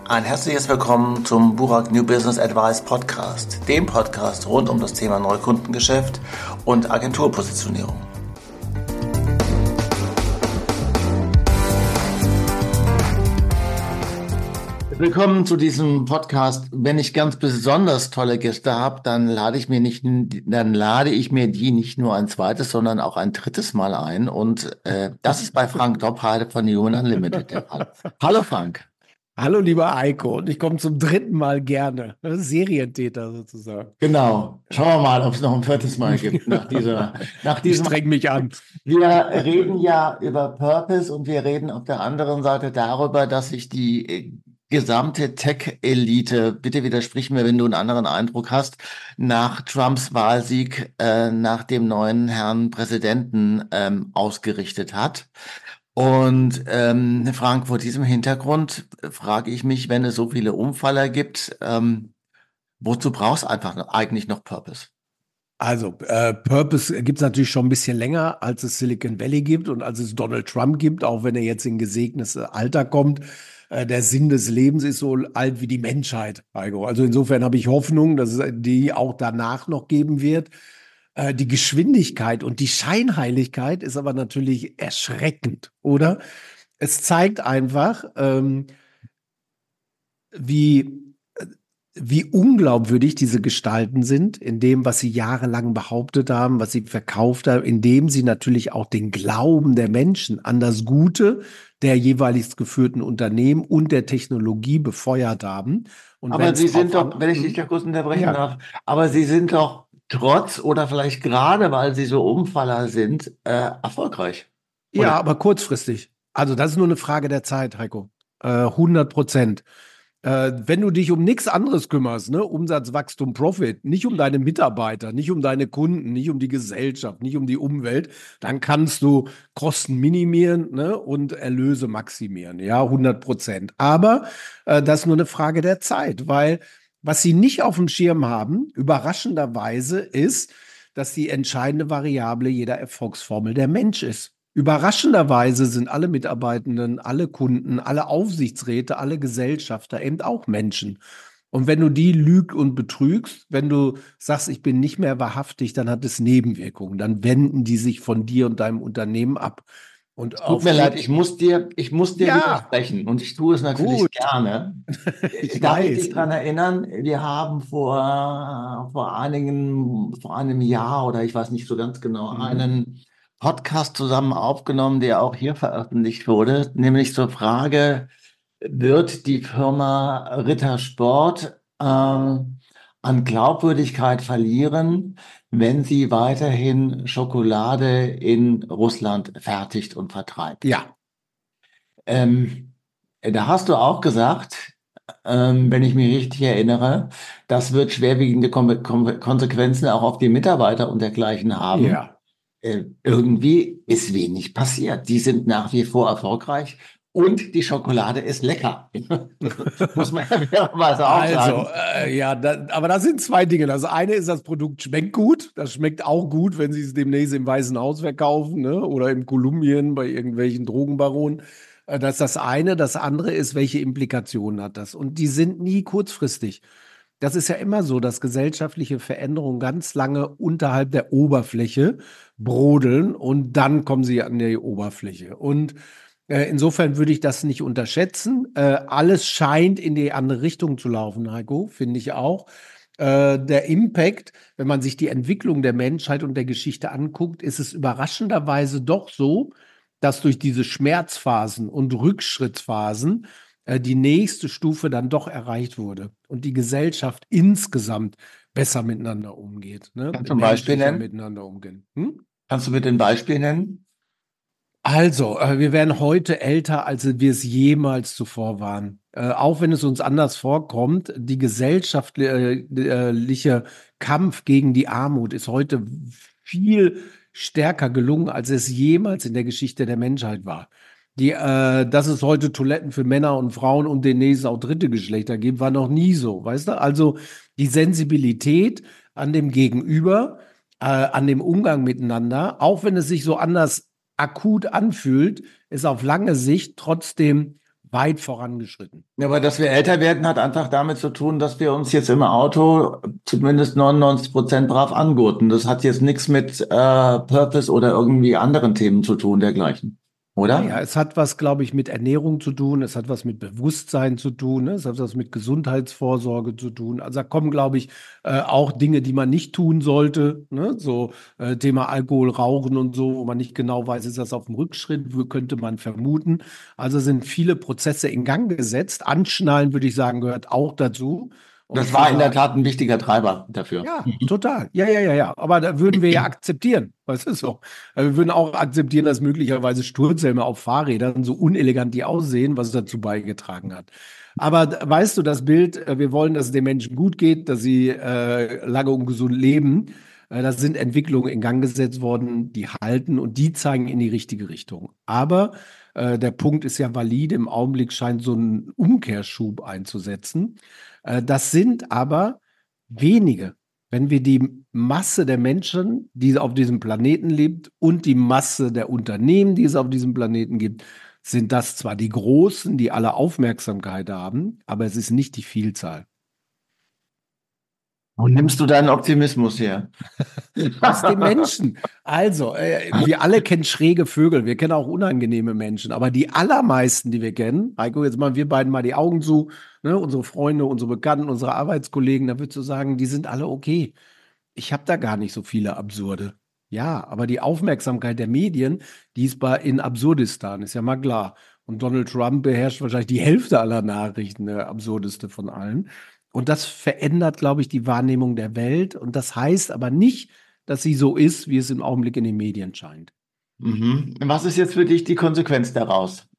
Ein herzliches Willkommen zum Burak New Business Advice Podcast, dem Podcast rund um das Thema Neukundengeschäft und Agenturpositionierung. Willkommen zu diesem Podcast. Wenn ich ganz besonders tolle Gäste habe, dann lade ich mir die nicht nur ein zweites, sondern auch ein drittes Mal ein. Und das ist bei Frank Doppheide von Human Unlimited der Fall. Hallo Frank. Hallo lieber Eiko, und ich komme zum dritten Mal gerne. Serientäter sozusagen. Genau. Schauen wir mal, ob es noch ein viertes Mal gibt nach diesem. Ich streng mich an. Wir reden ja über Purpose und wir reden auf der anderen Seite darüber, dass sich die gesamte Tech-Elite, bitte widersprich mir, wenn du einen anderen Eindruck hast, nach Trumps Wahlsieg nach dem neuen Herrn Präsidenten ausgerichtet hat. Und Frank, vor diesem Hintergrund frage ich mich, wenn es so viele Umfaller gibt, wozu brauchst du eigentlich noch Purpose? Also, Purpose gibt es natürlich schon ein bisschen länger, als es Silicon Valley gibt und als es Donald Trump gibt, auch wenn er jetzt in gesegnetes Alter kommt. Der Sinn des Lebens ist so alt wie die Menschheit, Heiko. Also insofern habe ich Hoffnung, dass es die auch danach noch geben wird. Die Geschwindigkeit und die Scheinheiligkeit ist aber natürlich erschreckend, oder? Es zeigt einfach, wie unglaubwürdig diese Gestalten sind, in dem, was sie jahrelang behauptet haben, was sie verkauft haben, indem sie natürlich auch den Glauben der Menschen an das Gute der jeweils geführten Unternehmen und der Technologie befeuert haben. Und aber Sie sind doch, wenn ich dich da kurz unterbrechen darf, aber Sie sind doch trotz oder vielleicht gerade, weil Sie so Umfaller sind, erfolgreich. Oder? Ja, aber kurzfristig. Also das ist nur eine Frage der Zeit, Heiko. 100%. Wenn du dich um nichts anderes kümmerst, ne, Umsatz, Wachstum, Profit, nicht um deine Mitarbeiter, nicht um deine Kunden, nicht um die Gesellschaft, nicht um die Umwelt, dann kannst du Kosten minimieren, ne, und Erlöse maximieren, ja, 100%. Aber das ist nur eine Frage der Zeit, weil was sie nicht auf dem Schirm haben, überraschenderweise, ist, dass die entscheidende Variable jeder Erfolgsformel der Mensch ist. Überraschenderweise sind alle Mitarbeitenden, alle Kunden, alle Aufsichtsräte, alle Gesellschafter eben auch Menschen. Und wenn du die lügst und betrügst, wenn du sagst, ich bin nicht mehr wahrhaftig, dann hat es Nebenwirkungen. Dann wenden die sich von dir und deinem Unternehmen ab. Und tut mir leid, ich muss dir widersprechen und ich tue es natürlich gerne. Ich darf dich daran erinnern, wir haben vor einem Jahr oder ich weiß nicht so ganz genau, einen Podcast zusammen aufgenommen, der auch hier veröffentlicht wurde, nämlich zur Frage, wird die Firma Rittersport an Glaubwürdigkeit verlieren, wenn sie weiterhin Schokolade in Russland fertigt und vertreibt? Ja. Da hast du auch gesagt, wenn ich mich richtig erinnere, das wird schwerwiegende Konsequenzen auch auf die Mitarbeiter und dergleichen haben. Ja. Irgendwie ist wenig passiert. Die sind nach wie vor erfolgreich und die Schokolade ist lecker. Muss man ja fairerweise auch sagen. Aber das sind zwei Dinge. Das eine ist, das Produkt schmeckt gut. Das schmeckt auch gut, wenn sie es demnächst im Weißen Haus verkaufen, ne? Oder in Kolumbien bei irgendwelchen Drogenbaronen. Das ist das eine. Das andere ist, welche Implikationen hat das? Und die sind nie kurzfristig. Das ist ja immer so, dass gesellschaftliche Veränderungen ganz lange unterhalb der Oberfläche brodeln und dann kommen sie an die Oberfläche. Und insofern würde ich das nicht unterschätzen. Alles scheint in die andere Richtung zu laufen, Heiko, finde ich auch. Der Impact, wenn man sich die Entwicklung der Menschheit und der Geschichte anguckt, ist es überraschenderweise doch so, dass durch diese Schmerzphasen und Rückschrittsphasen die nächste Stufe dann doch erreicht wurde und die Gesellschaft insgesamt besser miteinander umgeht. Ne? Kannst du ein Beispiel nennen? Miteinander umgehen. Kannst du bitte ein Beispiel nennen? Also, wir werden heute älter, als wir es jemals zuvor waren. Auch wenn es uns anders vorkommt, die gesellschaftliche Kampf gegen die Armut ist heute viel stärker gelungen, als es jemals in der Geschichte der Menschheit war. Dass es heute Toiletten für Männer und Frauen und demnächst auch dritte Geschlechter gibt, war noch nie so, weißt du? Also die Sensibilität an dem Gegenüber, an dem Umgang miteinander, auch wenn es sich so anders akut anfühlt, ist auf lange Sicht trotzdem weit vorangeschritten. Ja, aber dass wir älter werden, hat einfach damit zu tun, dass wir uns jetzt im Auto zumindest 99% brav angurten. Das hat jetzt nichts mit Purpose oder irgendwie anderen Themen zu tun, dergleichen. Naja, Oder? es hat was, glaube ich, mit Ernährung zu tun, es hat was mit Bewusstsein zu tun, ne? Es hat was mit Gesundheitsvorsorge zu tun. Also da kommen, glaube ich, auch Dinge, die man nicht tun sollte, ne? So Thema Alkohol, Rauchen und so, wo man nicht genau weiß, ist das auf dem Rückschritt, könnte man vermuten. Also sind viele Prozesse in Gang gesetzt. Anschnallen, würde ich sagen, gehört auch dazu, um Das zu war in der sagen, Tat ein wichtiger Treiber dafür. ja, total. Ja, ja, ja, ja. Aber da würden wir ja akzeptieren. Was ist so? Wir würden auch akzeptieren, dass möglicherweise Sturzhelme auf Fahrrädern, so unelegant die aussehen, was dazu beigetragen hat. Aber weißt du, das Bild, wir wollen, dass es den Menschen gut geht, dass sie lange und gesund leben. Da sind Entwicklungen in Gang gesetzt worden, die halten und die zeigen in die richtige Richtung. Aber der Punkt ist ja valide. Im Augenblick scheint so ein Umkehrschub einzusetzen. Das sind aber wenige. Wenn wir die Masse der Menschen, die auf diesem Planeten lebt, und die Masse der Unternehmen, die es auf diesem Planeten gibt, sind das zwar die Großen, die alle Aufmerksamkeit haben, aber es ist nicht die Vielzahl. Wo nimmst du deinen Optimismus her? Aus den Menschen. Also, wir alle kennen schräge Vögel, wir kennen auch unangenehme Menschen, aber die allermeisten, die wir kennen, Heiko, jetzt machen wir beiden mal die Augen zu, ne, unsere Freunde, unsere Bekannten, unsere Arbeitskollegen, da würdest du sagen, die sind alle okay. Ich habe da gar nicht so viele Absurde. Ja, aber die Aufmerksamkeit der Medien, die ist in Absurdistan, ist ja mal klar. Und Donald Trump beherrscht wahrscheinlich die Hälfte aller Nachrichten, der absurdeste von allen. Und das verändert, glaube ich, die Wahrnehmung der Welt. Und das heißt aber nicht, dass sie so ist, wie es im Augenblick in den Medien scheint. Mhm. Was ist jetzt für dich die Konsequenz daraus?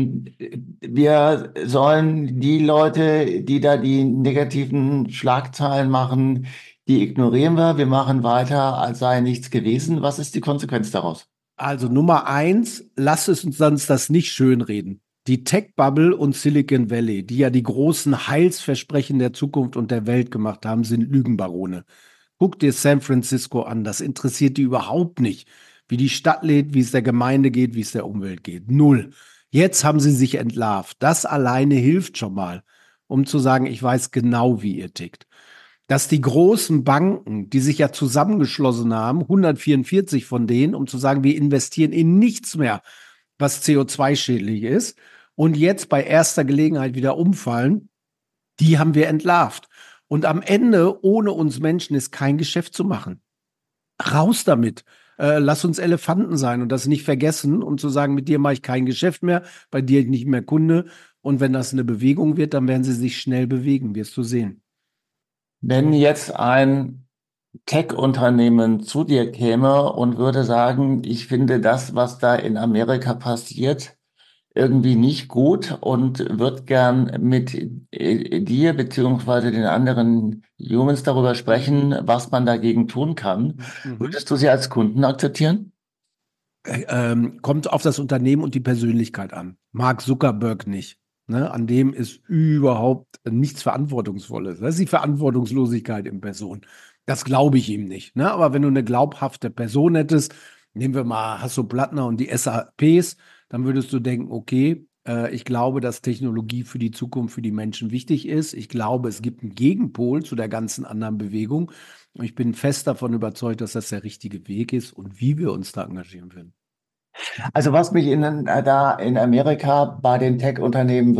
Wir sollen die Leute, die da die negativen Schlagzeilen machen, die ignorieren wir. Wir machen weiter, als sei nichts gewesen. Was ist die Konsequenz daraus? Also Nummer eins, lass es uns das nicht schönreden. Die Tech-Bubble und Silicon Valley, die ja die großen Heilsversprechen der Zukunft und der Welt gemacht haben, sind Lügenbarone. Guck dir San Francisco an, das interessiert die überhaupt nicht. Wie die Stadt lebt, wie es der Gemeinde geht, wie es der Umwelt geht. Null. Jetzt haben sie sich entlarvt. Das alleine hilft schon mal, um zu sagen, ich weiß genau, wie ihr tickt. Dass die großen Banken, die sich ja zusammengeschlossen haben, 144 von denen, um zu sagen, wir investieren in nichts mehr, was CO2-schädlich ist, und jetzt bei erster Gelegenheit wieder umfallen, die haben wir entlarvt. Und am Ende, ohne uns Menschen, ist kein Geschäft zu machen. Raus damit. Lass uns Elefanten sein und das nicht vergessen und zu sagen, mit dir mache ich kein Geschäft mehr, bei dir nicht mehr Kunde. Und wenn das eine Bewegung wird, dann werden sie sich schnell bewegen, wirst du sehen. Wenn jetzt ein Tech-Unternehmen zu dir käme und würde sagen, ich finde das, was da in Amerika passiert, irgendwie nicht gut und würde gern mit dir beziehungsweise den anderen Humans darüber sprechen, was man dagegen tun kann. Mhm. Würdest du sie als Kunden akzeptieren? Kommt auf das Unternehmen und die Persönlichkeit an. Mark Zuckerberg nicht. Ne? An dem ist überhaupt nichts Verantwortungsvolles. Das ist die Verantwortungslosigkeit in Person. Das glaube ich ihm nicht. Ne? Aber wenn du eine glaubhafte Person hättest, nehmen wir mal Hasso Plattner und die SAPs, dann würdest du denken, okay, ich glaube, dass Technologie für die Zukunft, für die Menschen wichtig ist. Ich glaube, es gibt einen Gegenpol zu der ganzen anderen Bewegung. Und ich bin fest davon überzeugt, dass das der richtige Weg ist und wie wir uns da engagieren werden. Also was mich da in Amerika bei den Tech-Unternehmen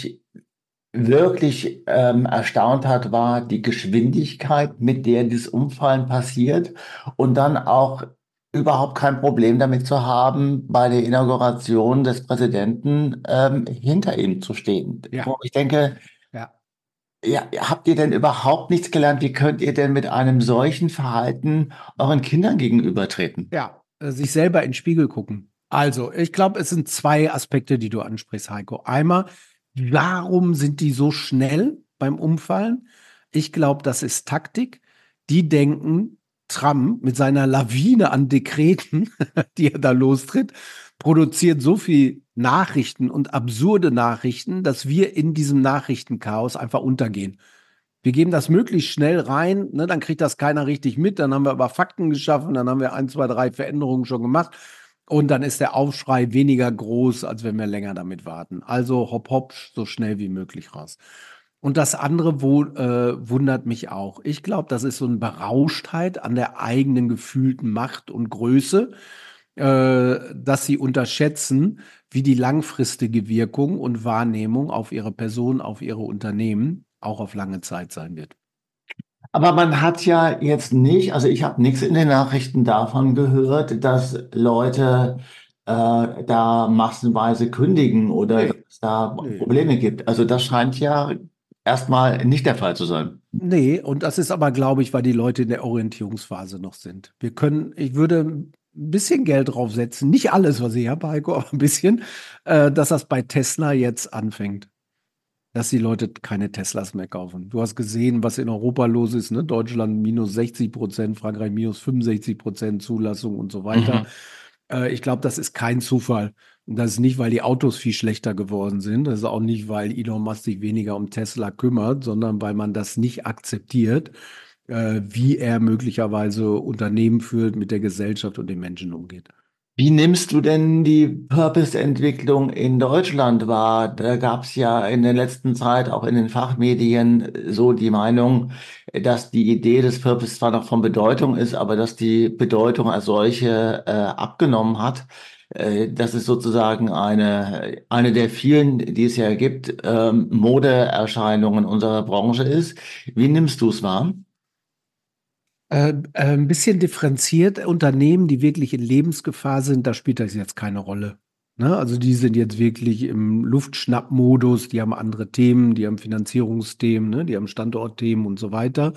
wirklich erstaunt hat, war die Geschwindigkeit, mit der das Umfallen passiert und dann auch überhaupt kein Problem damit zu haben, bei der Inauguration des Präsidenten hinter ihm zu stehen. Ja, Wo ich denke, ja, ja, habt ihr denn überhaupt nichts gelernt? Wie könnt ihr denn mit einem solchen Verhalten euren Kindern gegenübertreten? ja. Sich selber in den Spiegel gucken. Also, ich glaube, es sind zwei Aspekte, die du ansprichst, Heiko. Einmal, warum sind die so schnell beim Umfallen? Ich glaube, das ist Taktik. Die denken, Trump mit seiner Lawine an Dekreten, die er da lostritt, produziert so viel Nachrichten und absurde Nachrichten, dass wir in diesem Nachrichtenchaos einfach untergehen. Wir geben das möglichst schnell rein, ne, dann kriegt das keiner richtig mit, dann haben wir aber Fakten geschaffen, dann haben wir ein, zwei, drei Veränderungen schon gemacht Und dann ist der Aufschrei weniger groß, als wenn wir länger damit warten. Also hopp, hopp, so schnell wie möglich raus. Und das andere wundert mich auch. Ich glaube, das ist so eine Berauschtheit an der eigenen gefühlten Macht und Größe, dass sie unterschätzen, wie die langfristige Wirkung und Wahrnehmung auf ihre Person, auf ihre Unternehmen auch auf lange Zeit sein wird. Aber man hat ja jetzt nicht, also ich habe nichts in den Nachrichten davon gehört, dass Leute da massenweise kündigen oder Nee, dass es da nee. Probleme gibt. Also das scheint ja erstmal nicht der Fall zu sein. Nee, und das ist aber, glaube ich, weil die Leute in der Orientierungsphase noch sind. Ich würde ein bisschen Geld draufsetzen, nicht alles, was ich habe, Heiko, aber ein bisschen, dass das bei Tesla jetzt anfängt. Dass die Leute keine Teslas mehr kaufen. Du hast gesehen, was in Europa los ist, ne? Deutschland minus 60%, Frankreich minus 65% Zulassung und so weiter. Mhm. Ich glaube, das ist kein Zufall. Und das ist nicht, weil die Autos viel schlechter geworden sind. Das ist auch nicht, weil Elon Musk sich weniger um Tesla kümmert, sondern weil man das nicht akzeptiert, wie er möglicherweise Unternehmen führt, mit der Gesellschaft und den Menschen umgeht. Wie nimmst du denn die Purpose-Entwicklung in Deutschland wahr? Da gab es ja in der letzten Zeit auch in den Fachmedien so die Meinung, dass die Idee des Purpose zwar noch von Bedeutung ist, aber dass die Bedeutung als solche abgenommen hat. Dass es sozusagen eine der vielen, die es ja gibt, Modeerscheinungen unserer Branche ist. Wie nimmst du es wahr? Ein bisschen differenziert. Unternehmen, die wirklich in Lebensgefahr sind, da spielt das jetzt keine Rolle. Ne? Also die sind jetzt wirklich im Luftschnappmodus, die haben andere Themen, die haben Finanzierungsthemen, ne? Die haben Standortthemen und so weiter.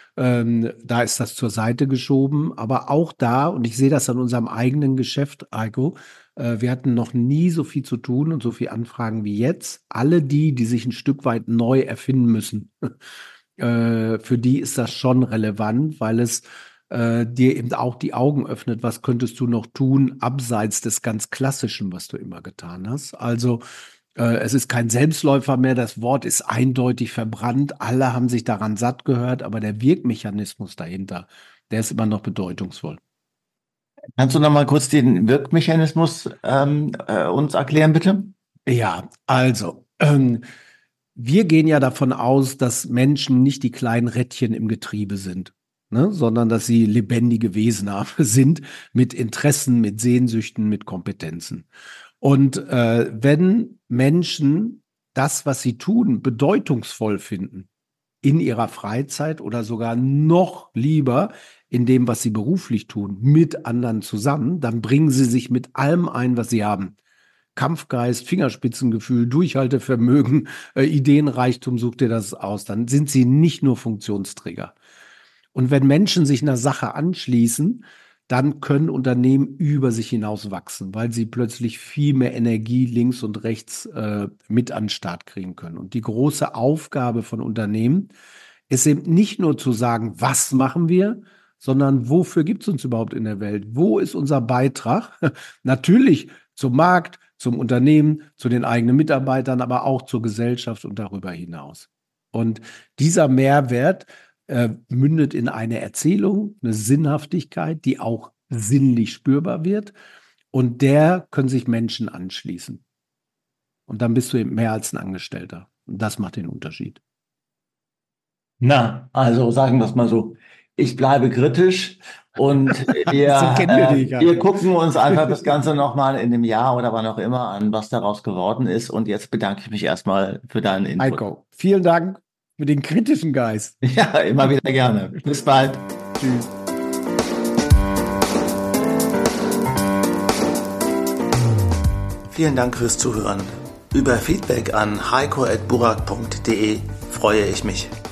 Da ist das zur Seite geschoben. Aber auch da, und ich sehe das an unserem eigenen Geschäft, Heiko, wir hatten noch nie so viel zu tun und so viel Anfragen wie jetzt. Alle die sich ein Stück weit neu erfinden müssen. Für die ist das schon relevant, weil es dir eben auch die Augen öffnet, was könntest du noch tun, abseits des ganz Klassischen, was du immer getan hast. Also es ist kein Selbstläufer mehr, das Wort ist eindeutig verbrannt, alle haben sich daran satt gehört, aber der Wirkmechanismus dahinter, der ist immer noch bedeutungsvoll. Kannst du noch mal kurz den Wirkmechanismus uns erklären, bitte? Ja, also, wir gehen ja davon aus, dass Menschen nicht die kleinen Rädchen im Getriebe sind, ne, sondern dass sie lebendige Wesen sind mit Interessen, mit Sehnsüchten, mit Kompetenzen. Und wenn Menschen das, was sie tun, bedeutungsvoll finden in ihrer Freizeit oder sogar noch lieber in dem, was sie beruflich tun, mit anderen zusammen, dann bringen sie sich mit allem ein, was sie haben. Kampfgeist, Fingerspitzengefühl, Durchhaltevermögen, Ideenreichtum, such dir das aus. Dann sind sie nicht nur Funktionsträger. Und wenn Menschen sich einer Sache anschließen, dann können Unternehmen über sich hinaus wachsen, weil sie plötzlich viel mehr Energie links und rechts mit an den Start kriegen können. Und die große Aufgabe von Unternehmen ist eben nicht nur zu sagen, was machen wir, sondern wofür gibt es uns überhaupt in der Welt? Wo ist unser Beitrag? Natürlich zum Markt, zum Unternehmen, zu den eigenen Mitarbeitern, aber auch zur Gesellschaft und darüber hinaus. Und dieser Mehrwert mündet in eine Erzählung, eine Sinnhaftigkeit, die auch sinnlich spürbar wird. Und der können sich Menschen anschließen. Und dann bist du eben mehr als ein Angestellter. Und das macht den Unterschied. Na, also sagen wir es mal so. Ich bleibe kritisch und So kennen wir dich, wir Heiko. gucken uns einfach das Ganze nochmal in einem Jahr oder wann auch immer an, was daraus geworden ist. Und jetzt bedanke ich mich erstmal für deinen Input. Heiko, vielen Dank für den kritischen Geist. Ja, immer wieder gerne. Bis bald. Tschüss. Vielen Dank fürs Zuhören. Über Feedback an heiko@burak.de freue ich mich.